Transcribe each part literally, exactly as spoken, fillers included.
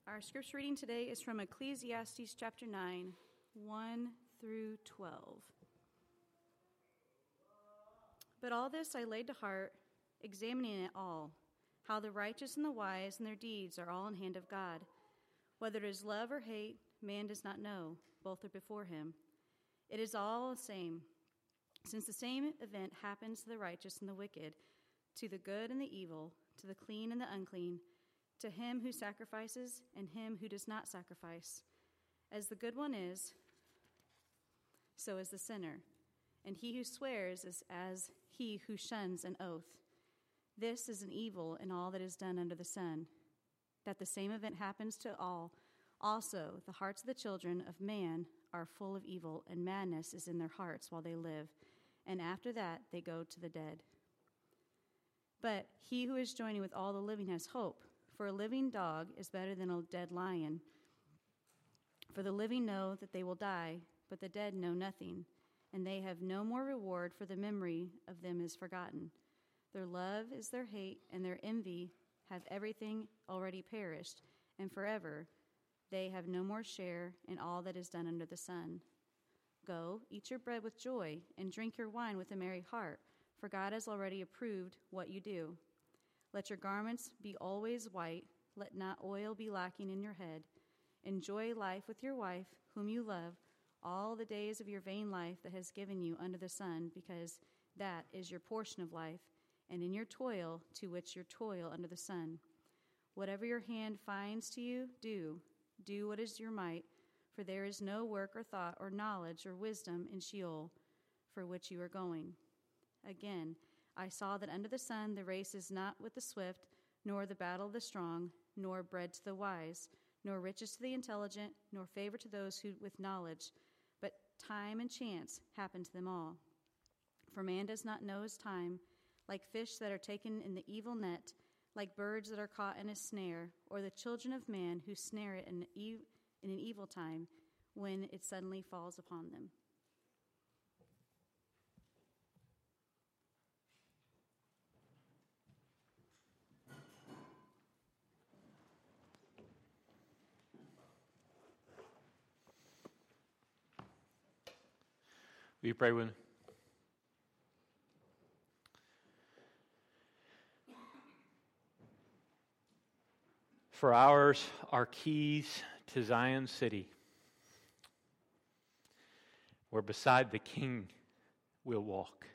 Our scripture reading today is from Ecclesiastes chapter nine, one through twelve. But all this I laid to heart, examining it all, how the righteous and the wise and their deeds are all in hand of God. Whether it is love or hate, man does not know. Both are before him. It is all the same, since the same event happens to the righteous and the wicked, to the good and the evil, to the clean and the unclean, to him who sacrifices and him who does not sacrifice. As the good one is, so is the sinner, and he who swears is as he who shuns an oath. This is an evil in all that is done under the sun, that the same event happens to all. Also, the hearts of the children of man are full of evil, and madness is in their hearts while they live, and after that they go to the dead. But he who is joining with all the living has hope. For a living dog is better than a dead lion. For the living know that they will die, but the dead know nothing, and they have no more reward, for the memory of them is forgotten. Their love is their hate, and their envy have everything already perished, and forever they have no more share in all that is done under the sun. Go, eat your bread with joy, and drink your wine with a merry heart, for God has already approved what you do. Let your garments be always white. Let not oil be lacking in your head. Enjoy life with your wife, whom you love, all the days of your vain life that has given you under the sun, because that is your portion of life, and in your toil to which your toil under the sun. Whatever your hand finds to you, do. Do what is your might, for there is no work or thought or knowledge or wisdom in Sheol, for which you are going. Again, I saw that under the sun the race is not with the swift, nor the battle of the strong, nor bread to the wise, nor riches to the intelligent, nor favor to those who with knowledge, but time and chance happen to them all. For man does not know his time, like fish that are taken in the evil net, like birds that are caught in a snare, or the children of man who snare it in, e- in an evil time, when it suddenly falls upon them. Will you pray with me? For ours are keys to Zion city, where beside the King we'll walk.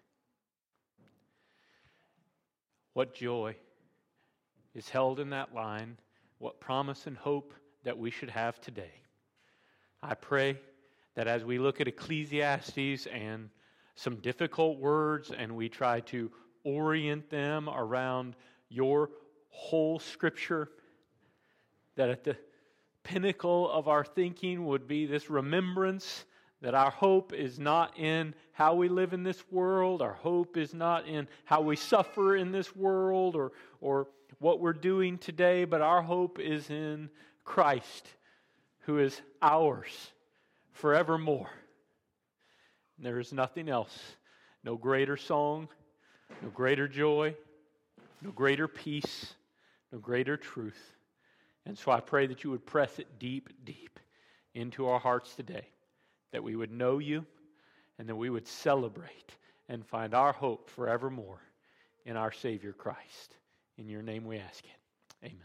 What joy is held in that line, what promise and hope that we should have today. I pray that as we look at Ecclesiastes and some difficult words and we try to orient them around your whole Scripture, that at the pinnacle of our thinking would be this remembrance that our hope is not in how we live in this world, our hope is not in how we suffer in this world or, or what we're doing today, but our hope is in Christ, who is ours forevermore. There is nothing else, no greater song, no greater joy, no greater peace, no greater truth. And so I pray that you would press it deep, deep into our hearts today, that we would know you and that we would celebrate and find our hope forevermore in our Savior Christ. In your name we ask it. Amen.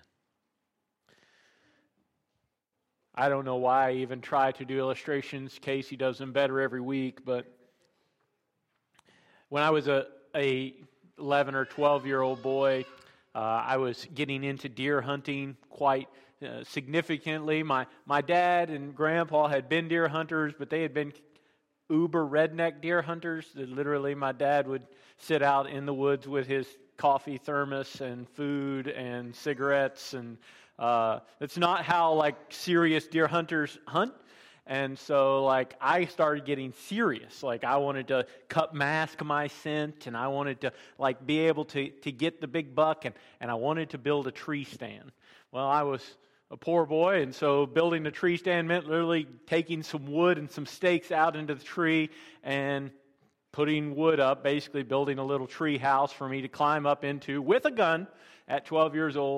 I don't know why I even try to do illustrations. Casey does them better every week, but when I was a, a eleven or twelve year old boy, uh, I was getting into deer hunting quite uh, significantly. My my dad and grandpa had been deer hunters, but they had been uber redneck deer hunters. Literally, my dad would sit out in the woods with his coffee thermos and food and cigarettes, and uh, it's not how like serious deer hunters hunt. And so like I started getting serious. Like I wanted to cut mask my scent, and I wanted to like be able to to get the big buck, and and I wanted to build a tree stand. Well, I was a poor boy, and so building a tree stand meant literally taking some wood and some stakes out into the tree and putting wood up, basically building a little tree house for me to climb up into with a gun at twelve years old.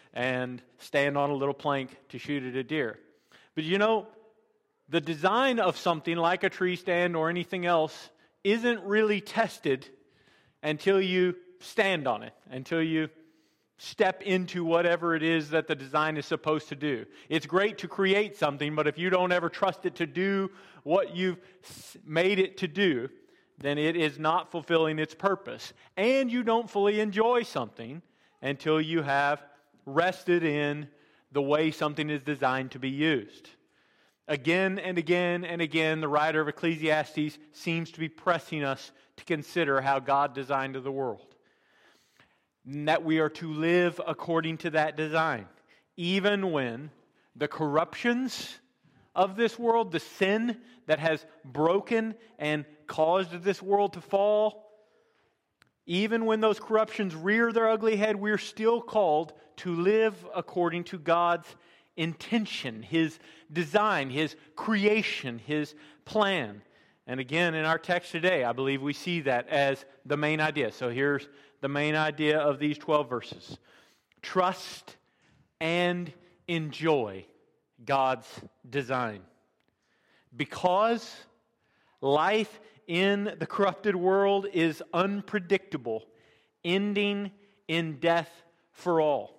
and stand on a little plank to shoot at a deer. But you know, the design of something like a tree stand or anything else isn't really tested until you stand on it, until you step into whatever it is that the design is supposed to do. It's great to create something, but if you don't ever trust it to do what you've made it to do, then it is not fulfilling its purpose. And you don't fully enjoy something until you have rested in the way something is designed to be used. Again and again and again, the writer of Ecclesiastes seems to be pressing us to consider how God designed the world. And that we are to live according to that design. Even when the corruptions of this world, the sin that has broken and caused this world to fall, even when those corruptions rear their ugly head, we're still called to live according to God's intention, His design, His creation, His plan. And again, in our text today, I believe we see that as the main idea. So here's the main idea of these twelve verses. Trust and enjoy God's design. Because life in the corrupted world is unpredictable, ending in death for all.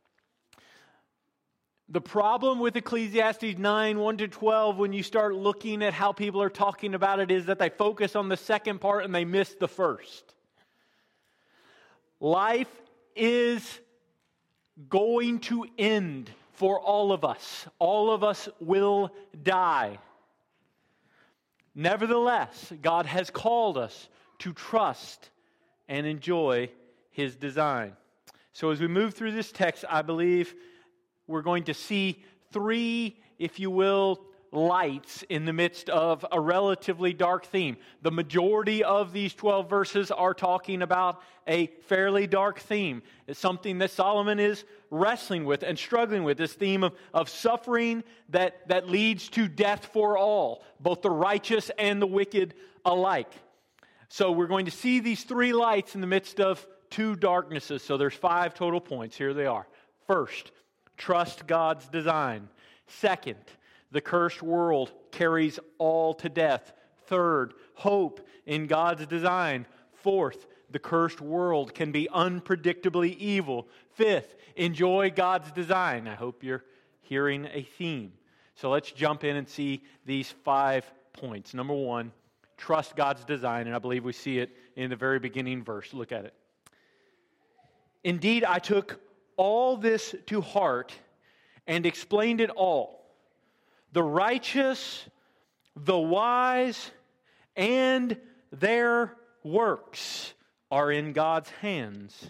The problem with Ecclesiastes nine, one to twelve, when you start looking at how people are talking about it, is that they focus on the second part and they miss the first. Life is going to end for all of us. All of us will die. Nevertheless, God has called us to trust and enjoy His design. So as we move through this text, I believe we're going to see three, if you will, lights in the midst of a relatively dark theme. The majority of these twelve verses are talking about a fairly dark theme. It's something that Solomon is wrestling with and struggling with, this theme of, of suffering that, that leads to death for all, both the righteous and the wicked alike. So we're going to see these three lights in the midst of two darknesses. So there's five total points. Here they are. First, trust God's design. Second, the cursed world carries all to death. Third, hope in God's design. Fourth, the cursed world can be unpredictably evil. Fifth, enjoy God's design. I hope you're hearing a theme. So let's jump in and see these five points. Number one, trust God's design, and I believe we see it in the very beginning verse. Look at it. Indeed, I took all this to heart and explained it all. The righteous, the wise, and their works are in God's hands.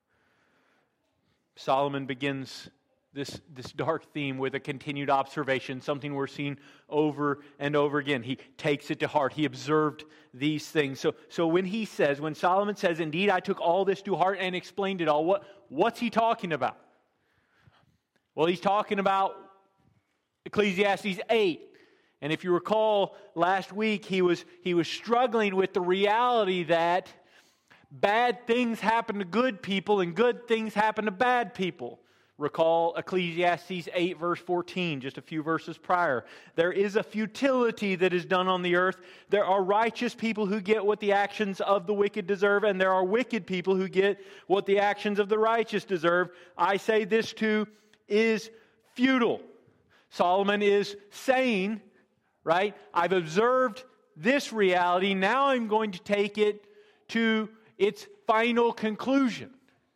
Solomon begins this, this dark theme with a continued observation, something we're seeing over and over again. He takes it to heart. He observed these things. So, so when he says, when Solomon says, indeed, I took all this to heart and explained it all, what, what's he talking about? Well, he's talking about Ecclesiastes eight. And if you recall, last week he was, he was struggling with the reality that bad things happen to good people and good things happen to bad people. Recall Ecclesiastes eight verse fourteen, just a few verses prior. There is a futility that is done on the earth. There are righteous people who get what the actions of the wicked deserve, and there are wicked people who get what the actions of the righteous deserve. I say this too is futile. Solomon is saying, right, I've observed this reality, now I'm going to take it to its final conclusion.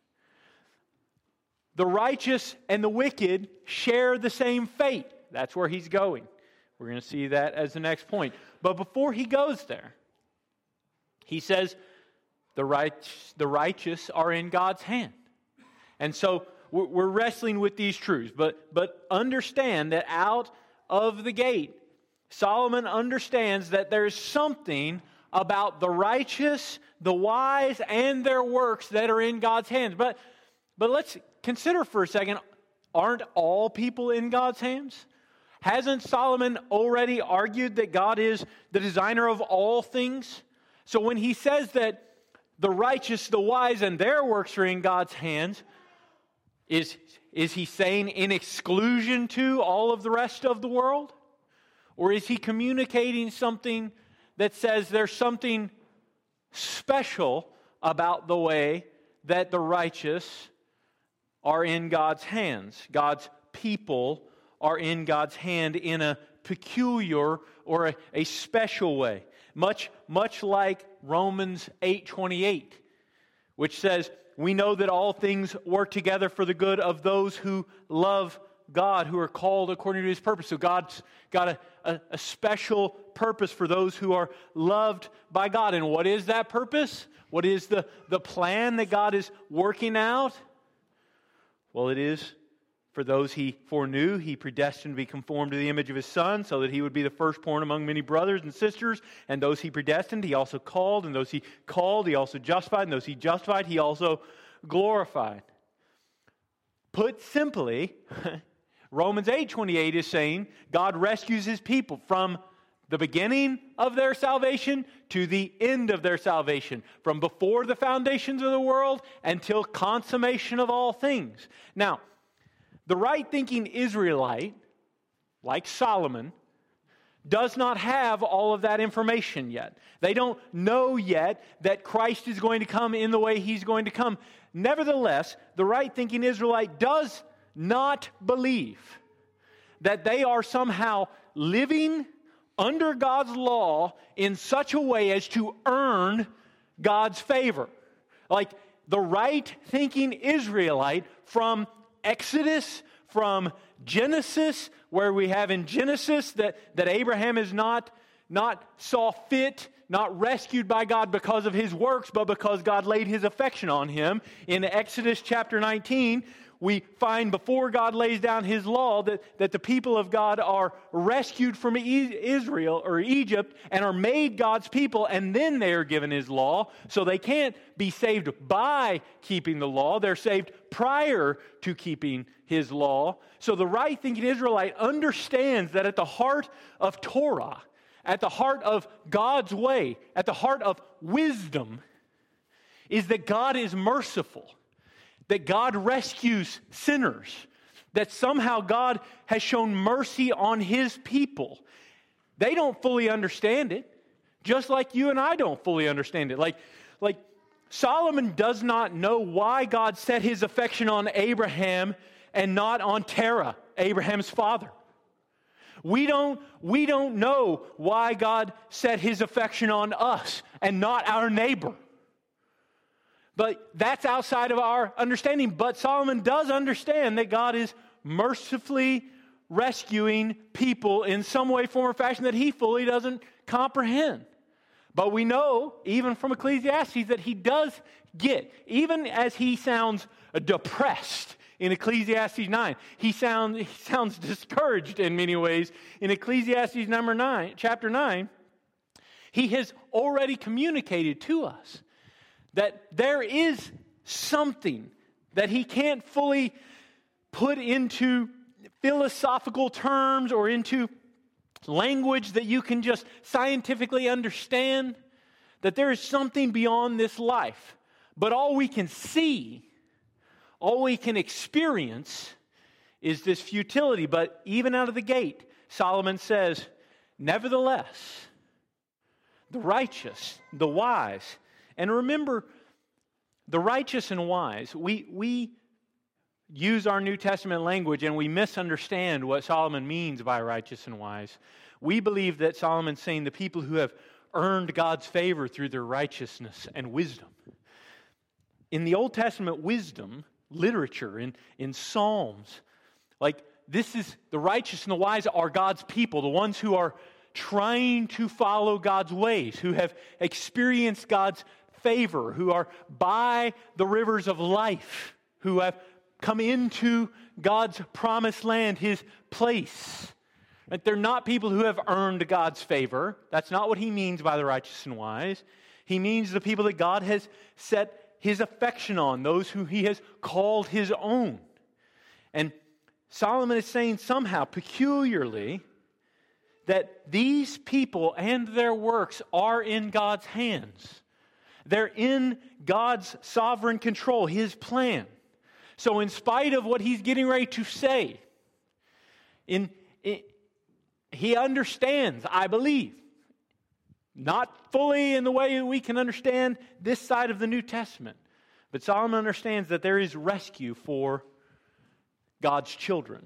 The righteous and the wicked share the same fate. That's where he's going. We're going to see that as the next point. But before he goes there, he says the right, the righteous are in God's hand. And so we're wrestling with these truths. But, but understand that out of the gate, Solomon understands that there's something about the righteous, the wise, and their works that are in God's hands. But, but let's consider for a second, aren't all people in God's hands? Hasn't Solomon already argued that God is the designer of all things? So when he says that the righteous, the wise, and their works are in God's hands, is is he saying in exclusion to all of the rest of the world? Or is he communicating something that says there's something special about the way that the righteous are in God's hands? God's people are in God's hand in a peculiar or a, a special way. Much, much like Romans eight twenty-eight, which says, we know that all things work together for the good of those who love God, who are called according to His purpose. So God's got a, a, a special purpose for those who are loved by God. And what is that purpose? What is the, the plan that God is working out? Well, it is for those He foreknew, He predestined to be conformed to the image of His Son, so that He would be the firstborn among many brothers and sisters. And those He predestined, He also called. And those He called, He also justified. And those He justified, He also glorified. Put simply, Romans eight twenty-eight is saying God rescues His people from the beginning of their salvation to the end of their salvation, from before the foundations of the world until consummation of all things. Now, the right-thinking Israelite, like Solomon, does not have all of that information yet. They don't know yet that Christ is going to come in the way He's going to come. Nevertheless, the right-thinking Israelite does not believe that they are somehow living under God's law in such a way as to earn God's favor. Like the right-thinking Israelite from Exodus, from Genesis, where we have in Genesis that, that Abraham is not, not saw fit, not rescued by God because of his works, but because God laid His affection on him. In Exodus chapter nineteen, we find before God lays down His law that, that the people of God are rescued from Israel or Egypt and are made God's people, and then they are given His law. So they can't be saved by keeping the law. They're saved prior to keeping His law. So the right-thinking Israelite understands that at the heart of Torah, at the heart of God's way, at the heart of wisdom, is that God is merciful, that God rescues sinners, that somehow God has shown mercy on His people. They don't fully understand it, just like you and I don't fully understand it. Like, like Solomon does not know why God set His affection on Abraham and not on Terah, Abraham's father. We don't, we don't know why God set His affection on us and not our neighbor. But that's outside of our understanding. But Solomon does understand that God is mercifully rescuing people in some way, form, or fashion that he fully doesn't comprehend. But we know, even from Ecclesiastes, that he does get, even as he sounds depressed in Ecclesiastes nine. He sounds, he sounds discouraged in many ways in Ecclesiastes number nine, chapter nine. He has already communicated to us that there is something that he can't fully put into philosophical terms or into language that you can just scientifically understand, that there is something beyond this life. But all we can see, all we can experience is this futility. But even out of the gate, Solomon says, nevertheless, the righteous, the wise, and remember, the righteous and wise, we, we use our New Testament language and we misunderstand what Solomon means by righteous and wise. We believe that Solomon's saying the people who have earned God's favor through their righteousness and wisdom. In the Old Testament wisdom, literature, in, in Psalms, like this is the righteous and the wise are God's people, the ones who are trying to follow God's ways, who have experienced God's favor, who are by the rivers of life, who have come into God's promised land, His place. But they're not people who have earned God's favor. That's not what he means by the righteous and wise. He means the people that God has set His affection on, those who He has called His own. And Solomon is saying somehow, peculiarly, that these people and their works are in God's hands. They're in God's sovereign control, His plan. So in spite of what he's getting ready to say, in, in he understands, I believe, not fully in the way we can understand this side of the New Testament, but Solomon understands that there is rescue for God's children.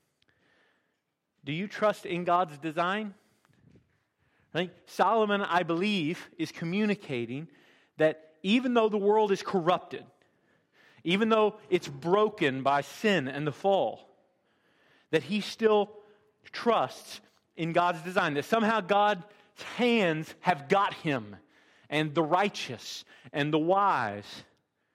Do you trust in God's design? I think Solomon, I believe, is communicating that even though the world is corrupted, even though it's broken by sin and the fall, that he still trusts in God's design, that somehow God's hands have got him, and the righteous and the wise.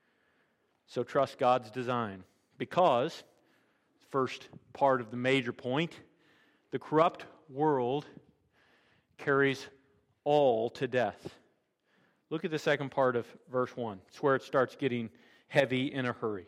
So trust God's design. Because, first part of the major point, the corrupt world carries all to death. Look at the second part of verse one. It's where it starts getting heavy in a hurry.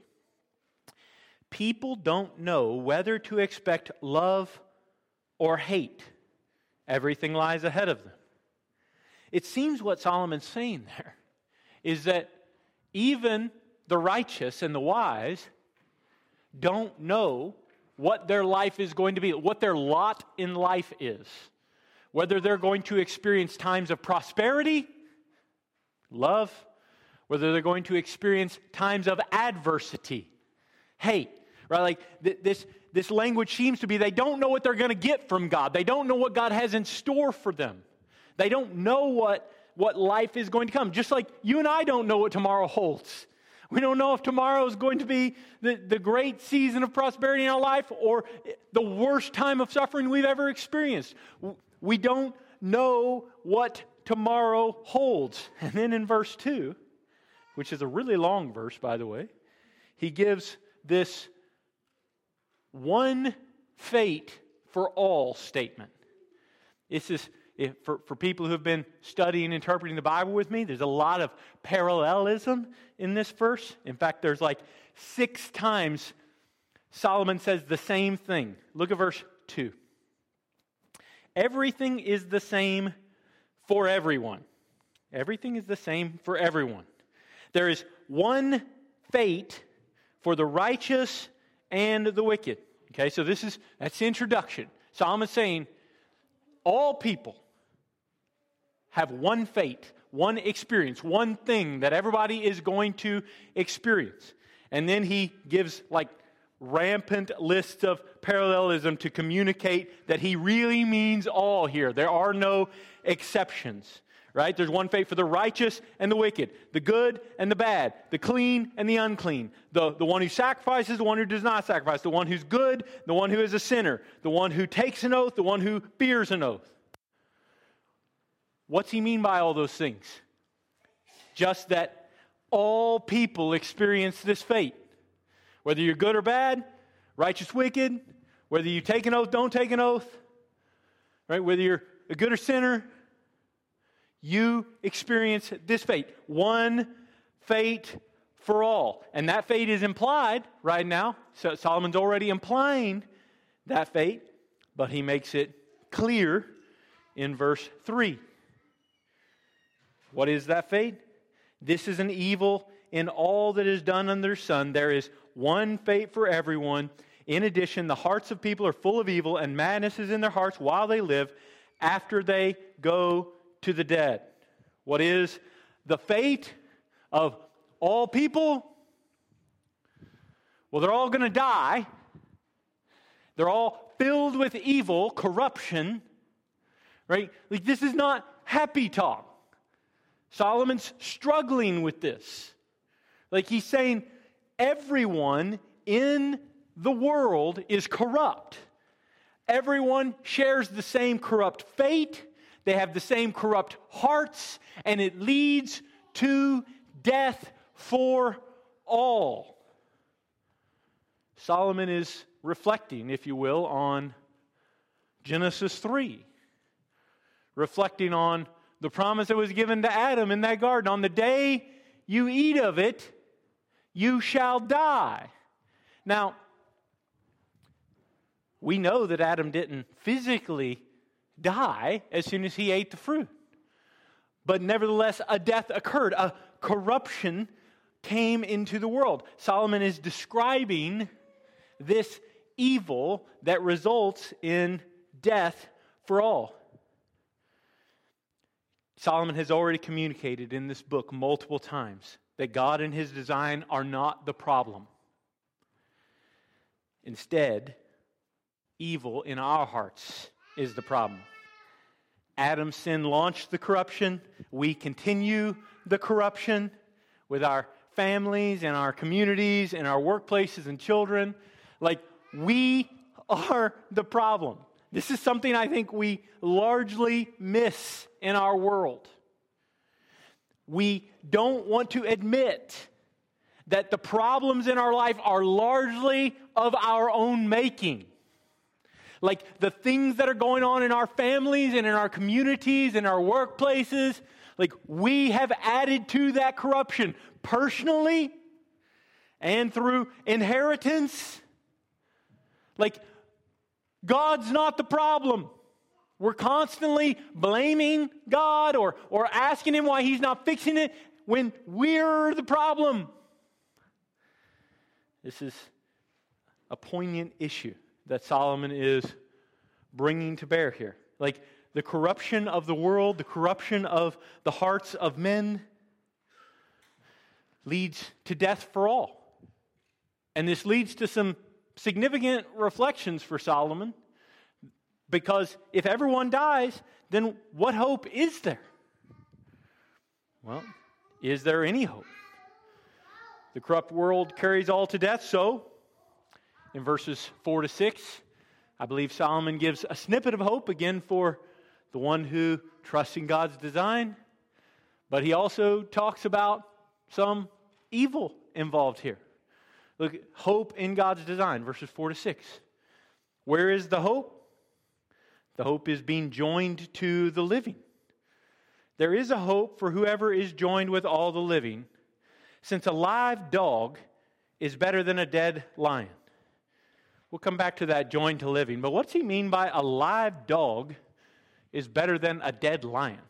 People don't know whether to expect love or hate. Everything lies ahead of them. It seems what Solomon's saying there is that even the righteous and the wise don't know what their life is going to be, what their lot in life is. Whether they're going to experience times of prosperity, love, whether they're going to experience times of adversity, hate. Right? Like th- this, this language seems to be they don't know what they're going to get from God. They don't know what God has in store for them. They don't know what, what life is going to come. Just like you and I don't know what tomorrow holds. We don't know if tomorrow is going to be the, the great season of prosperity in our life or the worst time of suffering we've ever experienced. We don't know what tomorrow holds. And then in verse two, which is a really long verse, by the way, he gives this one fate for all statement. It's this, if, for, for people who have been studying and interpreting the Bible with me, there's a lot of parallelism in this verse. In fact, there's like six times Solomon says the same thing. Look at verse two. Everything is the same for everyone. Everything is the same for everyone. There is one fate for the righteous and the wicked. Okay, so this is, that's the introduction. Solomon's saying all people have one fate, one experience, one thing that everybody is going to experience. And then he gives like rampant lists of parallelism to communicate that he really means all here. There are no exceptions, right? There's one fate for the righteous and the wicked, the good and the bad, the clean and the unclean, the, the one who sacrifices, the one who does not sacrifice, the one who's good, the one who is a sinner, the one who takes an oath, the one who fears an oath. What's he mean by all those things? Just that all people experience this fate. Whether you're good or bad, righteous, wicked, whether you take an oath, don't take an oath, right? Whether you're a good or sinner, you experience this fate. One fate for all. And that fate is implied right now. So Solomon's already implying that fate, but he makes it clear in verse three. What is that fate? This is an evil in all that is done under the sun. There is one fate for everyone. In addition, the hearts of people are full of evil, and madness is in their hearts while they live, after they go to the dead. What is the fate of all people? Well, they're all going to die. They're all filled with evil, corruption, right? Like, this is not happy talk. Solomon's struggling with this. Like, he's saying everyone in the world is corrupt. Everyone shares the same corrupt fate. They have the same corrupt hearts, and it leads to death for all. Solomon is reflecting, if you will, on Genesis three. Reflecting on the promise that was given to Adam in that garden. On the day you eat of it, you shall die. Now, we know that Adam didn't physically die as soon as he ate the fruit. But nevertheless, a death occurred. A corruption came into the world. Solomon is describing this evil that results in death for all. Solomon has already communicated in this book multiple times that God and His design are not the problem. Instead, evil in our hearts is the problem. Adam's sin launched the corruption. We continue the corruption with our families and our communities and our workplaces and children. Like, we are the problem. This is something I think we largely miss in our world. We don't want to admit that the problems in our life are largely of our own making. Like the things that are going on in our families and in our communities and our workplaces, like we have added to that corruption personally and through inheritance. Like, God's not the problem. We're constantly blaming God or, or asking Him why He's not fixing it when we're the problem. This is a poignant issue that Solomon is bringing to bear here. Like the corruption of the world, the corruption of the hearts of men leads to death for all. And this leads to some significant reflections for Solomon, because if everyone dies, then what hope is there? Well, is there any hope? The corrupt world carries all to death, so in verses four to six, I believe Solomon gives a snippet of hope again for the one who trusts in God's design, but he also talks about some evil involved here. Look, hope in God's design, verses four to six. Where is the hope? The hope is being joined to the living. There is a hope for whoever is joined with all the living, since a live dog is better than a dead lion. We'll come back to that joined to living, but what's he mean by a live dog is better than a dead lion?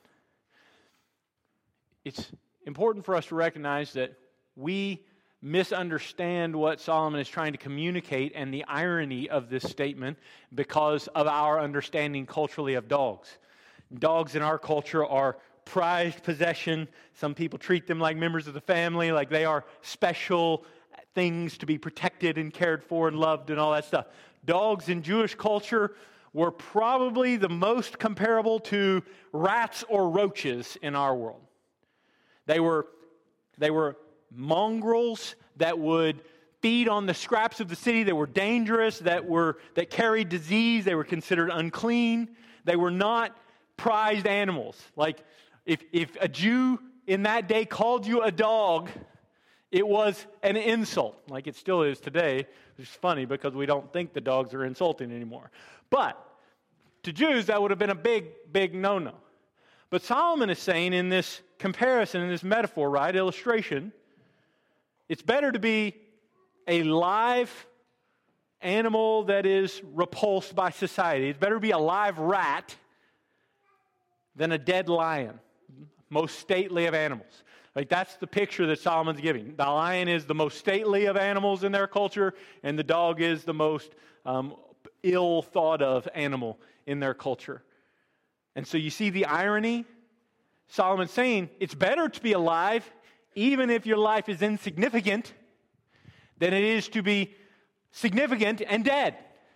It's important for us to recognize that we misunderstand what Solomon is trying to communicate and the irony of this statement because of our understanding culturally of dogs. Dogs in our culture are prized possession. Some people treat them like members of the family, like they are special things to be protected and cared for and loved and all that stuff. Dogs in Jewish culture were probably the most comparable to rats or roaches in our world. They were, they were mongrels that would feed on the scraps of the city. They were dangerous, that were that carried disease. They were considered unclean. They were not prized animals. Like if, if a Jew in that day called you a dog, it was an insult, like it still is today, which is funny because we don't think the dogs are insulting anymore. But to Jews, that would have been a big, big no-no. But Solomon is saying in this comparison, in this metaphor, right, illustration, it's better to be a live animal that is repulsed by society. It's better to be a live rat than a dead lion, most stately of animals. Like that's the picture that Solomon's giving. The lion is the most stately of animals in their culture, and the dog is the most um, ill thought of animal in their culture. And so you see the irony? Solomon's saying it's better to be alive, even if your life is insignificant, than it is to be significant and dead.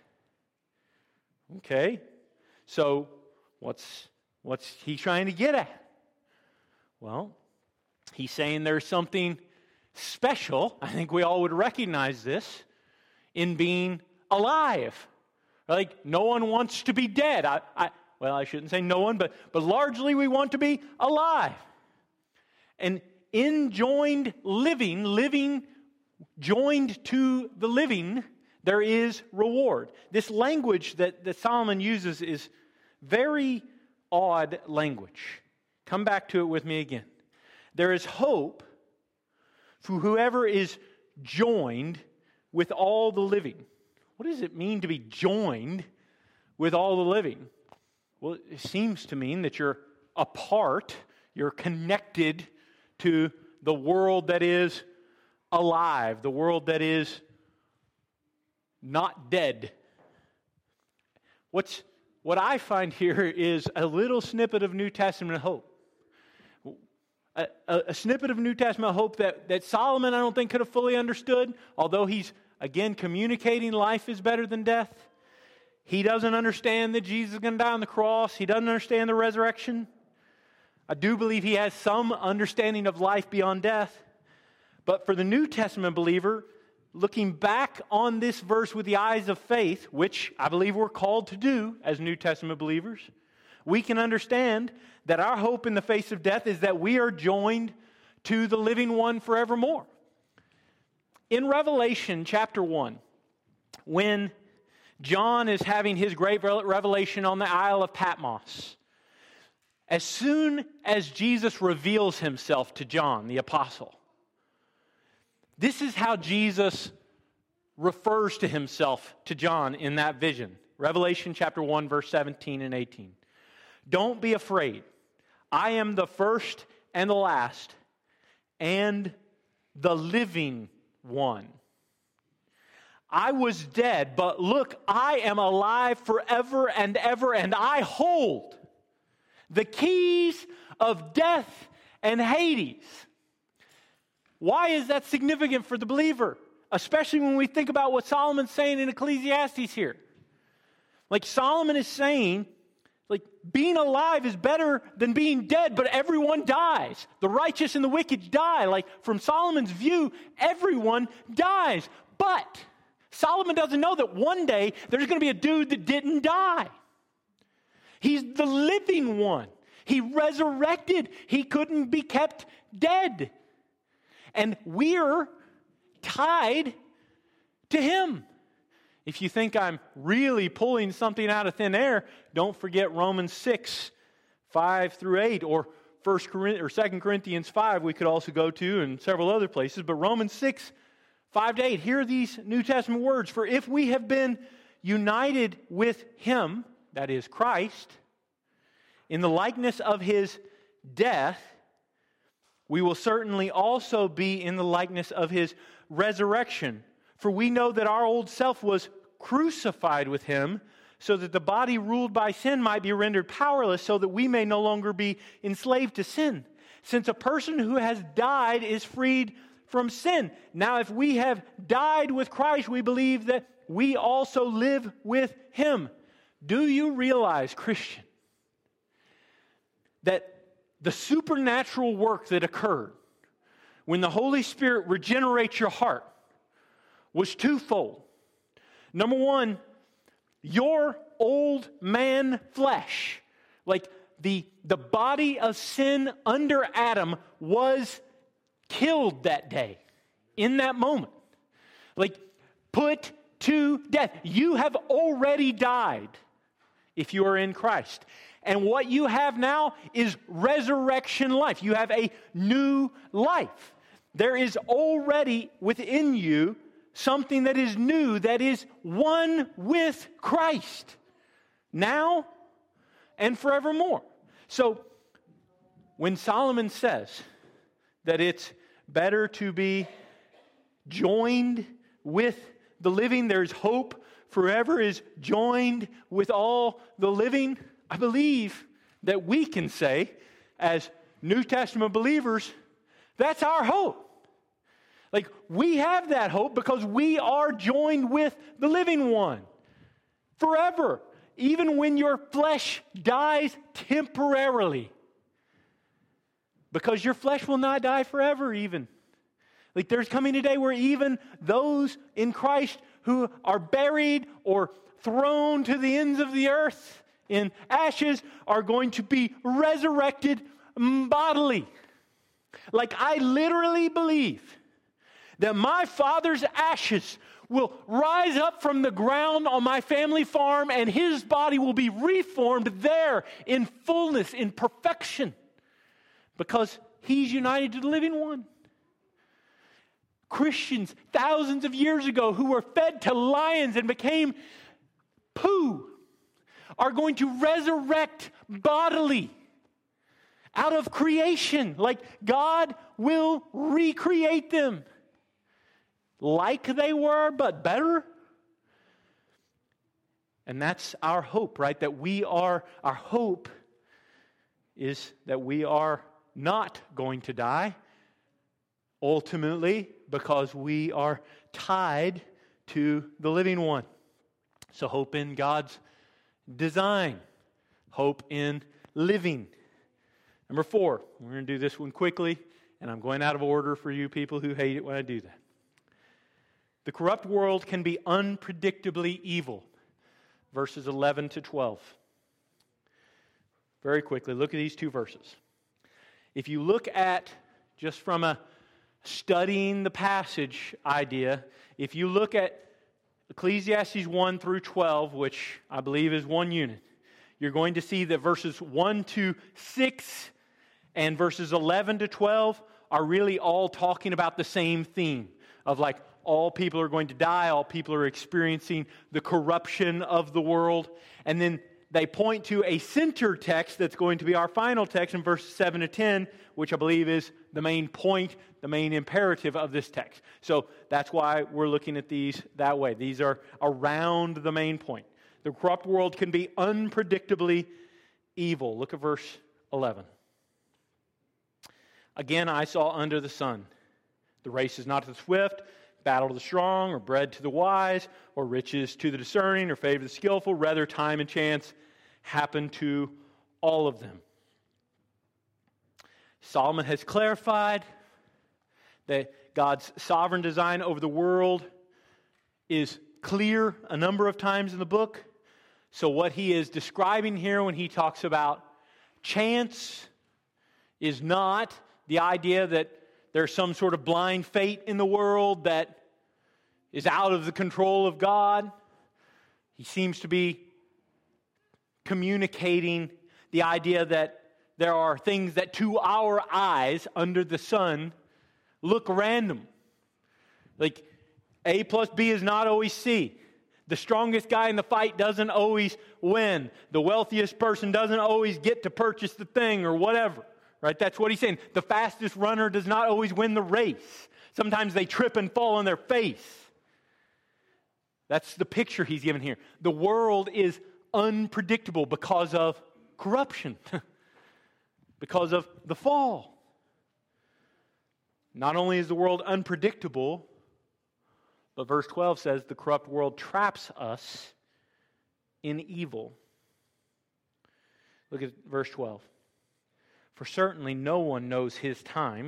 Okay, so what's what's he trying to get at? Well, he's saying there's something special, I think we all would recognize this, in being alive. Like, no one wants to be dead. I, I, well, I shouldn't say no one, but, but largely we want to be alive. And in joined living, living joined to the living, there is reward. This language that, that Solomon uses is very odd language. Come back to it with me again. There is hope for whoever is joined with all the living. What does it mean to be joined with all the living? Well, it seems to mean that you're a part, you're connected to the world that is alive, the world that is not dead. What's what I find here is a little snippet of New Testament hope. A, a, a snippet of New Testament hope that, that Solomon, I don't think, could have fully understood, although he's, again, communicating life is better than death. He doesn't understand that Jesus is going to die on the cross. He doesn't understand the resurrection. I do believe he has some understanding of life beyond death. But for the New Testament believer, looking back on this verse with the eyes of faith, which I believe we're called to do as New Testament believers, we can understand that our hope in the face of death is that we are joined to the living one forevermore. In Revelation chapter one, when John is having his great revelation on the Isle of Patmos, as soon as Jesus reveals himself to John, the apostle, this is how Jesus refers to himself to John in that vision. Revelation chapter one, verse seventeen and eighteen. Don't be afraid. I am the first and the last and the living one. I was dead, but look, I am alive forever and ever, and I hold the keys of death and Hades. Why is that significant for the believer? Especially when we think about what Solomon's saying in Ecclesiastes here. Like Solomon is saying, like being alive is better than being dead, but everyone dies. The righteous and the wicked die. Like from Solomon's view, everyone dies. But Solomon doesn't know that one day there's going to be a dude that didn't die. He's the living one. He resurrected. He couldn't be kept dead. And we're tied to him. If you think I'm really pulling something out of thin air, don't forget Romans six, five through eight, or First Corinthians or Second Corinthians five we could also go to, and several other places. But Romans six, five to eight, hear these New Testament words. For if we have been united with him, that is Christ, in the likeness of his death, we will certainly also be in the likeness of his resurrection. For we know that our old self was crucified with him, so that the body ruled by sin might be rendered powerless, so that we may no longer be enslaved to sin. Since a person who has died is freed from sin. Now, if we have died with Christ, we believe that we also live with him. Do you realize, Christian, that the supernatural work that occurred when the Holy Spirit regenerates your heart was twofold? Number one, your old man flesh, like the, the body of sin under Adam, was killed that day, in that moment. Like, put to death. You have already died if you are in Christ. And what you have now is resurrection life. You have a new life. There is already within you something that is new, that is one with Christ, now and forevermore. So, when Solomon says that it's better to be joined with the living, there's hope forever is joined with all the living, I believe that we can say, as New Testament believers, that's our hope. Like, we have that hope because we are joined with the living one forever. Even when your flesh dies temporarily. Because your flesh will not die forever even. Like, there's coming a day where even those in Christ who are buried or thrown to the ends of the earth in ashes are going to be resurrected bodily. Like, I literally believe that my father's ashes will rise up from the ground on my family farm, and his body will be reformed there in fullness, in perfection, because he's united to the living one. Christians thousands of years ago who were fed to lions and became poo are going to resurrect bodily out of creation. Like, God will recreate them. like they were, but better. And that's our hope, right? That we are, our hope is that we are not going to die, ultimately, because we are tied to the living one. So hope in God's design. Hope in living. Number four, we're going to do this one quickly, and I'm going out of order for you people who hate it when I do that. The corrupt world can be unpredictably evil. Verses eleven to twelve. Very quickly, look at these two verses. If you look at, just from a studying the passage idea, if you look at Ecclesiastes one through twelve, which I believe is one unit, you're going to see that verses one to six and verses eleven to twelve are really all talking about the same theme of like all people are going to die, all people are experiencing the corruption of the world. And then they point to a center text that's going to be our final text in verses seven to ten, which I believe is the main point, the main imperative of this text. So that's why we're looking at these that way. These are around the main point. The corrupt world can be unpredictably evil. Look at verse eleven. Again, I saw under the sun. The race is not to the swift, battle to the strong, or bread to the wise, or riches to the discerning, or favor to the skillful. Rather, time and chance happen to all of them. Solomon has clarified that God's sovereign design over the world is clear a number of times in the book. So what he is describing here when he talks about chance is not the idea that there's some sort of blind fate in the world that is out of the control of God. He seems to be communicating the idea that there are things that to our eyes under the sun look random. Like A plus B is not always C. The strongest guy in the fight doesn't always win. The wealthiest person doesn't always get to purchase the thing or whatever. Right? That's what he's saying. The fastest runner does not always win the race. Sometimes they trip and fall on their face. That's the picture he's given here. The world is unpredictable because of corruption. Because of the fall. Not only is the world unpredictable, but verse twelve says the corrupt world traps us in evil. Look at verse twelve. For certainly no one knows his time,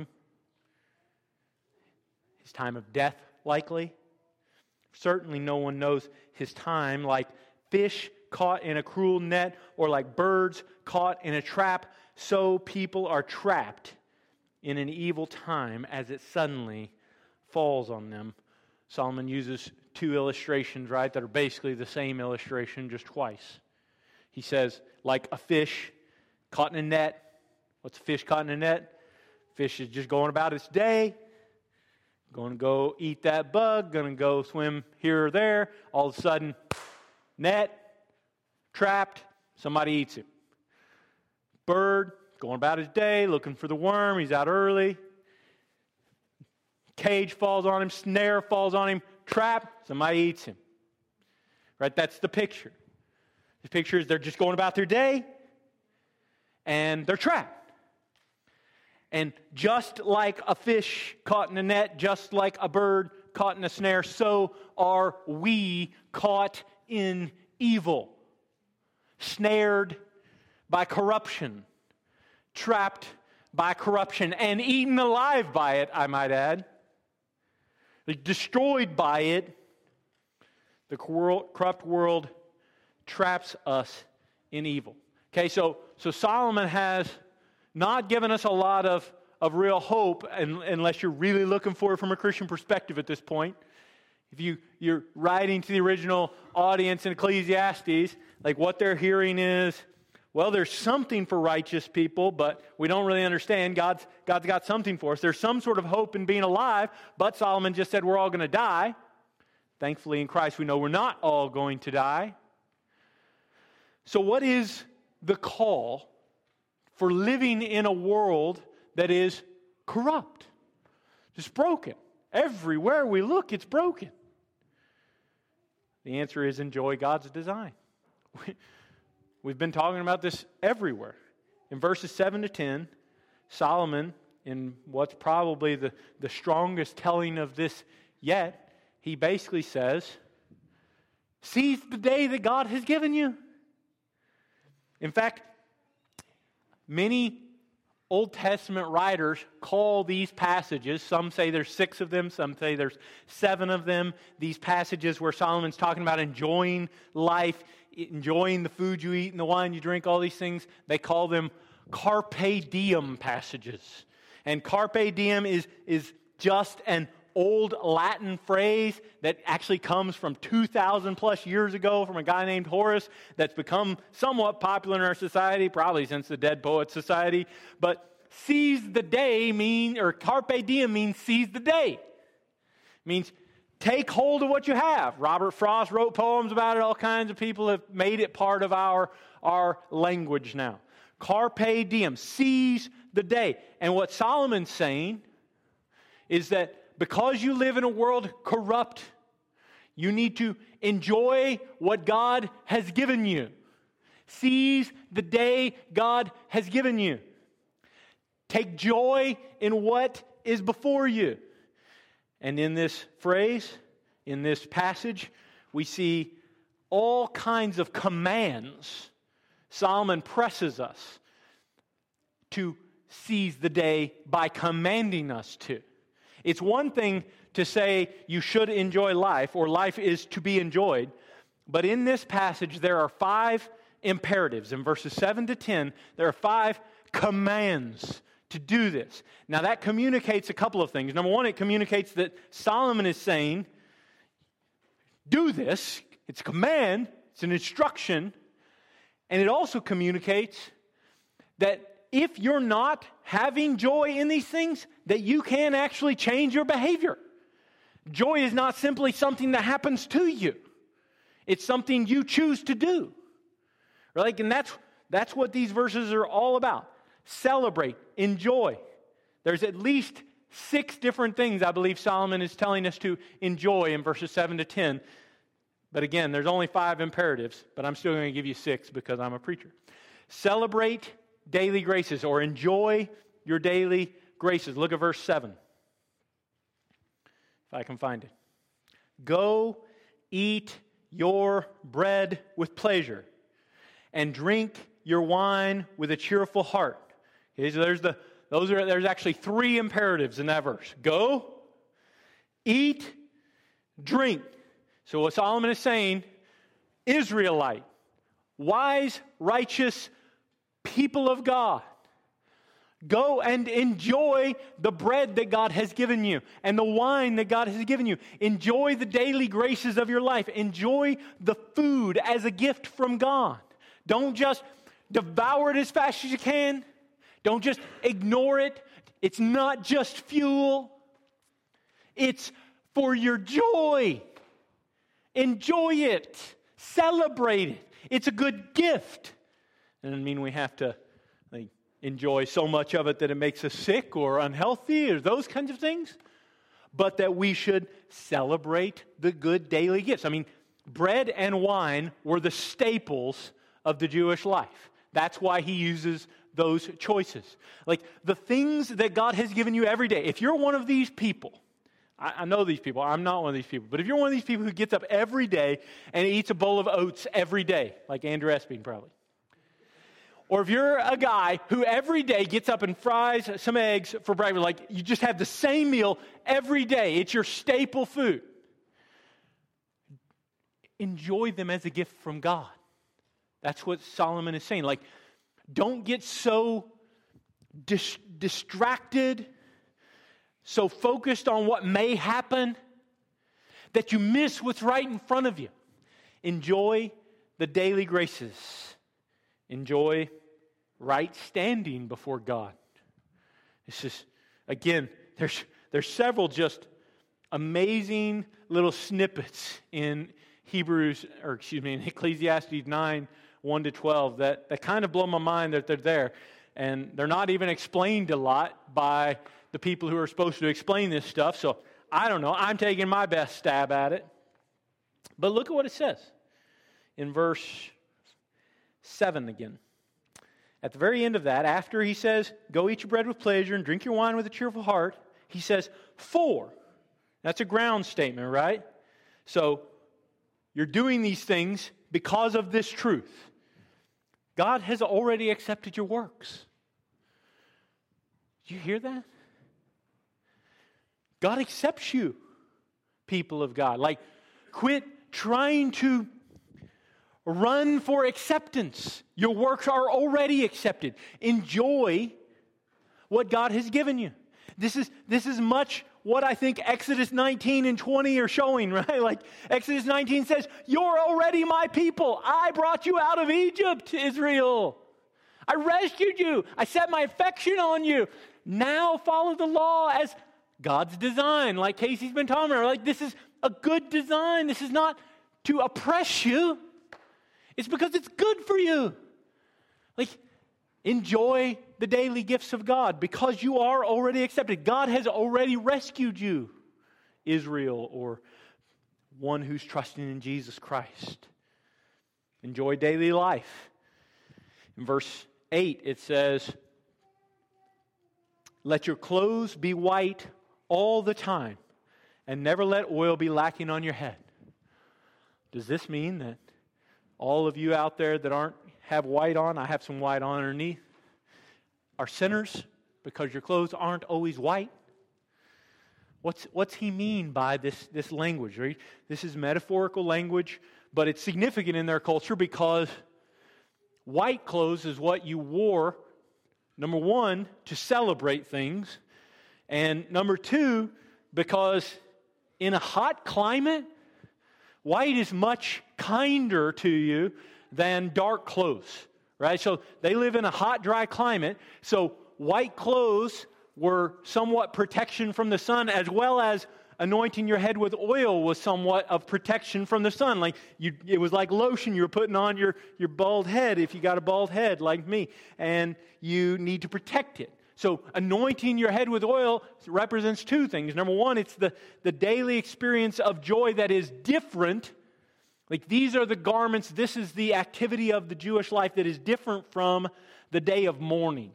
his time of death likely. Certainly no one knows his time, like fish caught in a cruel net or like birds caught in a trap. So people are trapped in an evil time as it suddenly falls on them. Solomon uses two illustrations, right, that are basically the same illustration just twice. He says, like a fish caught in a net. What's a fish caught in a net? Fish is just going about its day. Going to go eat that bug. Going to go swim here or there. All of a sudden, net, trapped, somebody eats it. Bird, going about his day, looking for the worm. He's out early. Cage falls on him. Snare falls on him. Trap, somebody eats him. Right? That's the picture. The picture is they're just going about their day and they're trapped. And just like a fish caught in a net, just like a bird caught in a snare, so are we caught in evil. Snared by corruption. Trapped by corruption. And eaten alive by it, I might add. Destroyed by it. The corrupt world traps us in evil. Okay, so, so Solomon has not given us a lot of, of real hope, and, unless you're really looking for it from a Christian perspective at this point. If you, you're writing to the original audience in Ecclesiastes, like what they're hearing is, well, there's something for righteous people, but we don't really understand. God's, God's got something for us. There's some sort of hope in being alive, but Solomon just said we're all going to die. Thankfully, in Christ, we know we're not all going to die. So what is the call for living in a world that is corrupt, just broken? Everywhere we look, it's broken. The answer is enjoy God's design. We've been talking about this everywhere. In verses seven to ten, Solomon, in what's probably the, the strongest telling of this yet, he basically says, seize the day that God has given you. In fact, many Old Testament writers call these passages, some say there's six of them, some say there's seven of them, these passages where Solomon's talking about enjoying life, enjoying the food you eat and the wine you drink, all these things, they call them carpe diem passages. And carpe diem is, is just an old Latin phrase that actually comes from two thousand plus years ago from a guy named Horace that's become somewhat popular in our society, probably since the Dead Poets Society. But seize the day mean, or carpe diem means seize the day. It means take hold of what you have. Robert Frost wrote poems about it. All kinds of people have made it part of our, our language now. Carpe diem, seize the day. And what Solomon's saying is that because you live in a world corrupt, you need to enjoy what God has given you. Seize the day God has given you. Take joy in what is before you. And in this phrase, in this passage, we see all kinds of commands. Solomon presses us to seize the day by commanding us to. It's one thing to say you should enjoy life, or life is to be enjoyed. But in this passage, there are five imperatives. In verses seven to ten, there are five commands to do this. Now that communicates a couple of things. Number one, it communicates that Solomon is saying, do this. It's a command. It's an instruction. And it also communicates that if you're not having joy in these things, that you can actually change your behavior. Joy is not simply something that happens to you. It's something you choose to do. Right? And that's, that's what these verses are all about. Celebrate, enjoy. There's at least six different things I believe Solomon is telling us to enjoy in verses seven to ten. But again, there's only five imperatives, but I'm still going to give you six because I'm a preacher. Celebrate daily graces, or enjoy your daily graces. Look at verse seven. If I can find it. Go eat your bread with pleasure, and drink your wine with a cheerful heart. Okay, so there's the those are there's actually three imperatives in that verse. Go, eat, drink. So what Solomon is saying, Israelite, wise, righteous people of God, go and enjoy the bread that God has given you and the wine that God has given you. Enjoy the daily graces of your life. Enjoy the food as a gift from God. Don't just devour it as fast as you can. Don't just ignore it. It's not just fuel. It's for your joy. Enjoy it. Celebrate it. It's a good gift. It doesn't mean we have to like, enjoy so much of it that it makes us sick or unhealthy or those kinds of things. But that we should celebrate the good daily gifts. I mean, bread and wine were the staples of the Jewish life. That's why he uses those choices. Like the things that God has given you every day. If you're one of these people, I, I know these people, I'm not one of these people, but if you're one of these people who gets up every day and eats a bowl of oats every day, like Andrew Esping probably, or if you're a guy who every day gets up and fries some eggs for breakfast, like you just have the same meal every day, it's your staple food, enjoy them as a gift from God. That's what Solomon is saying. Like, don't get so dis- distracted, so focused on what may happen that you miss what's right in front of you. Enjoy the daily graces. Enjoy right standing before God. It's just, again, there's there's several just amazing little snippets in Hebrews, or excuse me, in Ecclesiastes nine, one to twelve that, that kind of blow my mind that they're there. And they're not even explained a lot by the people who are supposed to explain this stuff. So I don't know. I'm taking my best stab at it. But look at what it says in verse seven again. At the very end of that, after he says, go eat your bread with pleasure and drink your wine with a cheerful heart, he says, for. That's a ground statement, right? So, you're doing these things because of this truth. God has already accepted your works. Do you hear that? God accepts you, people of God. Like, quit trying to run for acceptance. Your works are already accepted. Enjoy what God has given you. This is, this is much what I think Exodus nineteen and twenty are showing, right? Like Exodus nineteen says, you're already my people. I brought you out of Egypt, Israel. I rescued you. I set my affection on you. Now follow the law as God's design, like Casey's been talking about. Like, this is a good design. This is not to oppress you. It's because it's good for you. Like, enjoy the daily gifts of God because you are already accepted. God has already rescued you, Israel, or one who's trusting in Jesus Christ. Enjoy daily life. In verse eight, it says, let your clothes be white all the time, and never let oil be lacking on your head. Does this mean that all of you out there that aren't have white on, I have some white on underneath, are sinners because your clothes aren't always white? What's what's he mean by this, this language, right? This is metaphorical language, but it's significant in their culture because white clothes is what you wore, number one, to celebrate things, and number two, because in a hot climate, white is much kinder to you than dark clothes, right? So they live in a hot, dry climate. So white clothes were somewhat protection from the sun, as well as anointing your head with oil was somewhat of protection from the sun. Like you, it was like lotion you were putting on your, your bald head if you got a bald head like me, and you need to protect it. So anointing your head with oil represents two things. Number one, it's the, the daily experience of joy that is different. Like these are the garments, this is the activity of the Jewish life that is different from the day of mourning.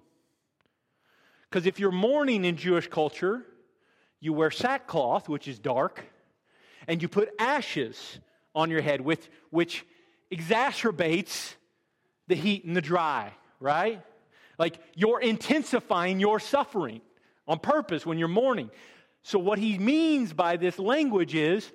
Because if you're mourning in Jewish culture, you wear sackcloth, which is dark, and you put ashes on your head, with, which exacerbates the heat and the dry, right? Like you're intensifying your suffering on purpose when you're mourning. So what he means by this language is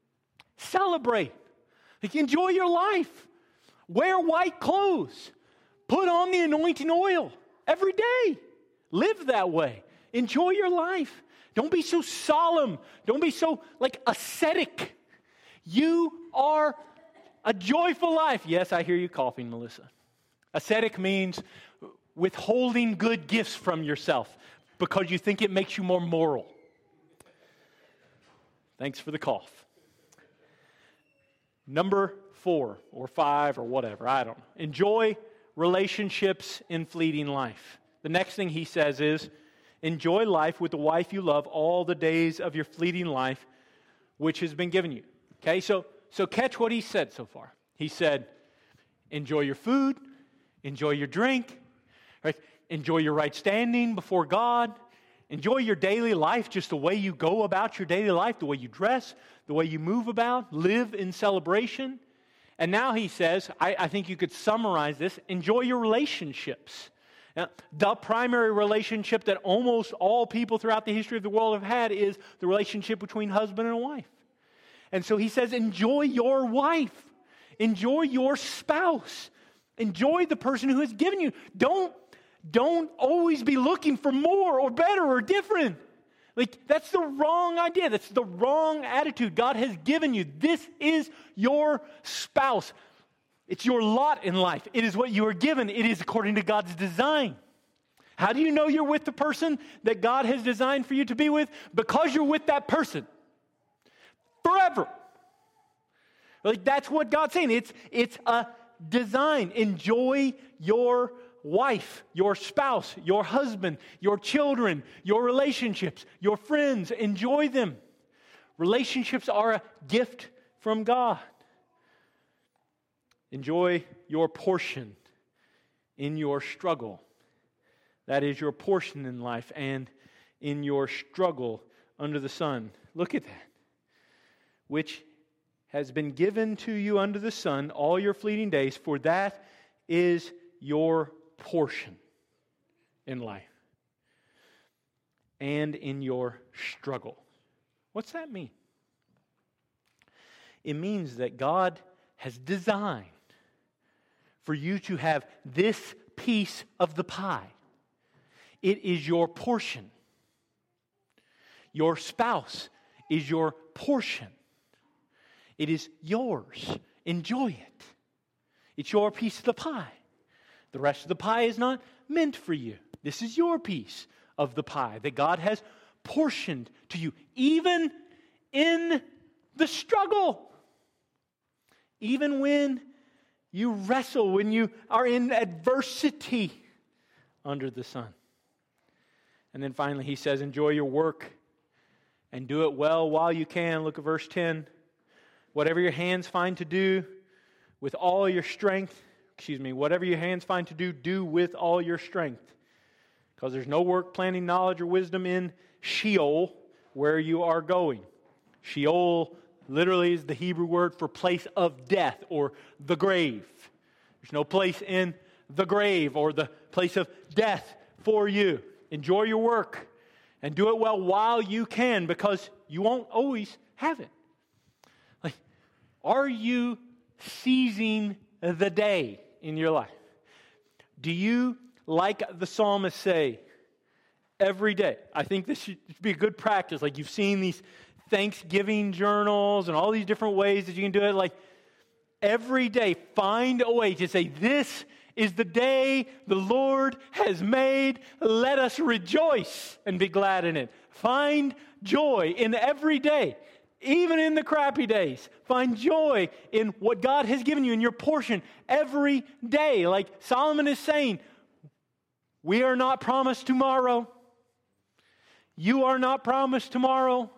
celebrate. Like enjoy your life. Wear white clothes. Put on the anointing oil every day. Live that way. Enjoy your life. Don't be so solemn. Don't be so like ascetic. You are a joyful life. Yes, I hear you coughing, Melissa. Ascetic means withholding good gifts from yourself because you think it makes you more moral. Thanks for the cough. Number four or five or whatever, I don't know. Enjoy relationships in fleeting life. The next thing he says is, enjoy life with the wife you love all the days of your fleeting life, which has been given you. Okay, so, so catch what he said so far. He said, enjoy your food, enjoy your drink, right? Enjoy your right standing before God. Enjoy your daily life, just the way you go about your daily life, the way you dress, the way you move about, live in celebration. And now he says, I, I think you could summarize this, enjoy your relationships. Now, the primary relationship that almost all people throughout the history of the world have had is the relationship between husband and wife. And so he says, enjoy your wife. Enjoy your spouse. Enjoy the person who has given you. Don't, don't always be looking for more or better or different. Like, that's the wrong idea. That's the wrong attitude. God has given you. This is your spouse. It's your lot in life. It is what you are given. It is according to God's design. How do you know you're with the person that God has designed for you to be with? Because you're with that person. Forever. Like, that's what God's saying. It's, it's a design. Enjoy your wife, your spouse, your husband, your children, your relationships, your friends. Enjoy them. Relationships are a gift from God. Enjoy your portion in your struggle. That is your portion in life and in your struggle under the sun. Look at that. Which has been given to you under the sun all your fleeting days, for that is your portion in life and in your struggle. What's that mean? It means that God has designed for you to have this piece of the pie. It is your portion. Your spouse is your portion. It is yours. Enjoy it. It's your piece of the pie. The rest of the pie is not meant for you. This is your piece of the pie that God has portioned to you, even in the struggle. Even when you wrestle, when you are in adversity under the sun. And then finally he says, enjoy your work and do it well while you can. Look at verse ten. Whatever your hands find to do with all your strength, excuse me, whatever your hands find to do, do with all your strength. Because there's no work, planning, knowledge, or wisdom in Sheol, where you are going. Sheol literally is the Hebrew word for place of death or the grave. There's no place in the grave or the place of death for you. Enjoy your work and do it well while you can, because you won't always have it. Like, are you seizing the day in your life? Do you, like the psalmist, say, every day? I think this should be a good practice. Like, you've seen these Thanksgiving journals and all these different ways that you can do it. Like, every day, find a way to say, this is the day the Lord has made. Let us rejoice and be glad in it. Find joy in every day, even in the crappy days. Find joy in what God has given you in your portion every day. Like Solomon is saying, we are not promised tomorrow. You are not promised tomorrow.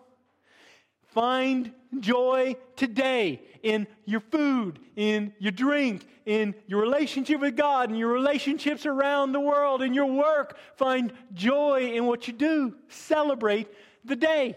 Find joy today in your food, in your drink, in your relationship with God, in your relationships around the world, in your work. Find joy in what you do. Celebrate the day.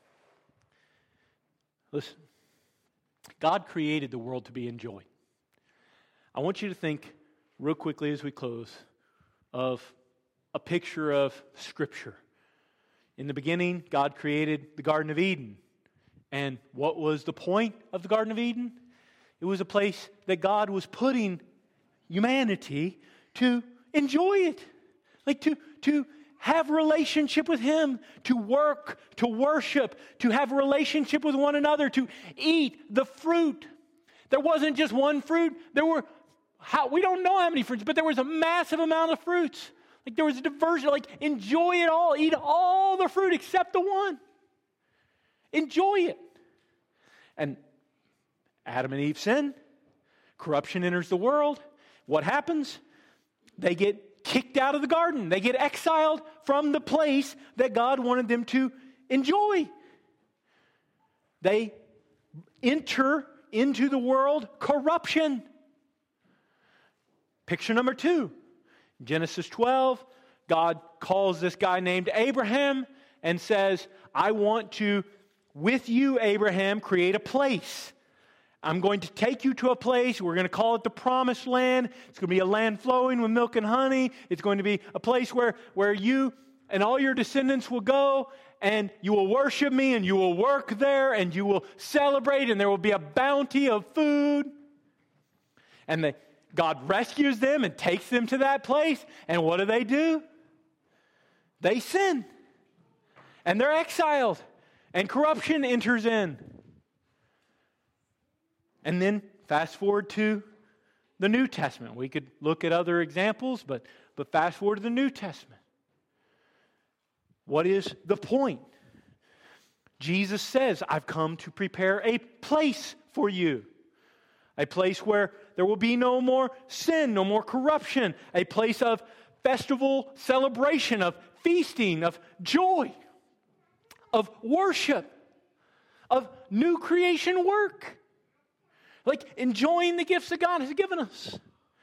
Listen, God created the world to be enjoyed. I want you to think real quickly as we close of a picture of Scripture. In the beginning, God created the Garden of Eden. And what was the point of the Garden of Eden? It was a place that God was putting humanity to enjoy it. Like to, to have relationship with Him, to work, to worship, to have a relationship with one another, to eat the fruit. There wasn't just one fruit. There were, how, we don't know how many fruits, but there was a massive amount of fruits. Like there was a diversion, like enjoy it all. Eat all the fruit except the one. Enjoy it. And Adam and Eve sin. Corruption enters the world. What happens? They get kicked out of the garden. They get exiled from the place that God wanted them to enjoy. They enter into the world corruption. Picture number two. Genesis twelve, God calls this guy named Abraham and says, I want to, with you, Abraham, create a place. I'm going to take you to a place. We're going to call it the Promised Land. It's going to be a land flowing with milk and honey. It's going to be a place where, where you and all your descendants will go, and you will worship me, and you will work there, and you will celebrate, and there will be a bounty of food. And the, God rescues them and takes them to that place. And what do they do? They sin. And they're exiled. And corruption enters in. And then fast forward to the New Testament. We could look at other examples, but, but fast forward to the New Testament. What is the point? Jesus says, I've come to prepare a place for you. A place where there will be no more sin, no more corruption. A place of festival celebration, of feasting, of joy, of worship. of new creation work. Like enjoying the gifts that God has given us.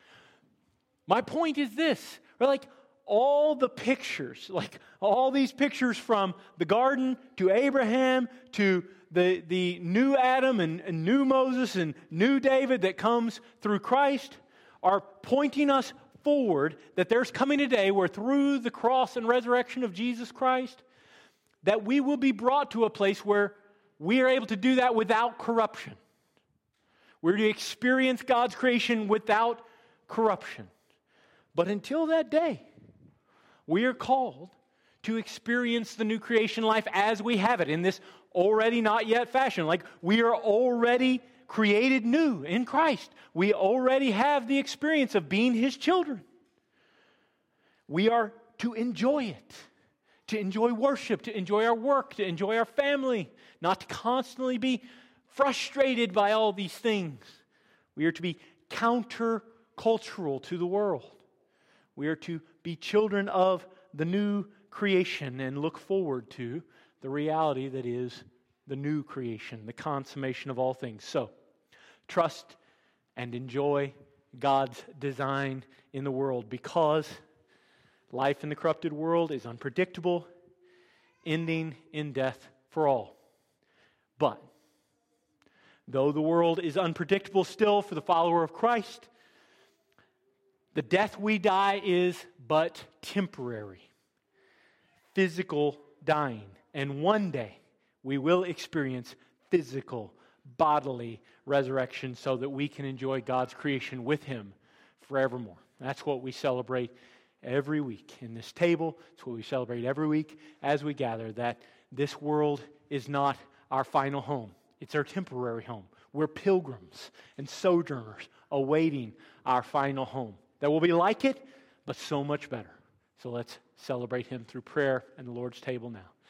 My point is this, we're like all the pictures, like all these pictures from the garden to Abraham to the, the new Adam and, and new Moses and new David that comes through Christ are pointing us forward that there's coming a day where through the cross and resurrection of Jesus Christ that we will be brought to a place where we are able to do that without corruption. We're to experience God's creation without corruption. But until that day, we are called to experience the new creation life as we have it in this already not yet fashion. Like we are already created new in Christ. We already have the experience of being His children. We are to enjoy it, to enjoy worship, to enjoy our work, to enjoy our family, not to constantly be frustrated by all these things. We are to be counter-cultural to the world. We are to be children of the new creation and look forward to the reality that is the new creation, the consummation of all things. So, trust and enjoy God's design in the world because life in the corrupted world is unpredictable, ending in death for all. But, though the world is unpredictable still for the follower of Christ, the death we die is but temporary, physical dying. And one day we will experience physical, bodily resurrection so that we can enjoy God's creation with Him forevermore. That's what we celebrate every week in this table. It's what we celebrate every week as we gather, that this world is not our final home. It's our temporary home. We're pilgrims and sojourners awaiting our final home that will be like it, but so much better. So let's celebrate Him through prayer and the Lord's table now.